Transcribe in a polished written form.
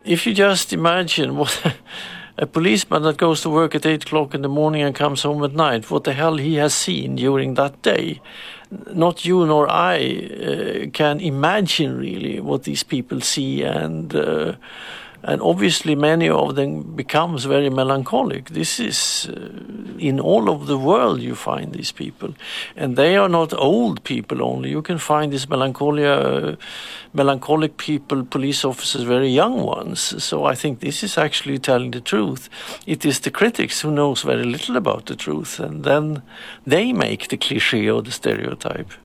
if you just imagine what a policeman that goes to work at 8 o'clock in the morning and comes home at night, what the hell he has seen during that day. Not you nor I can imagine really what these people see, and obviously many of them becomes very melancholic. This is in all of the world you find these people, and they are not old people only. You can find these melancholic people, police officers, very young ones. So I think this is actually telling the truth. It is the critics who knows very little about the truth, and then they make the cliché or the stereotype.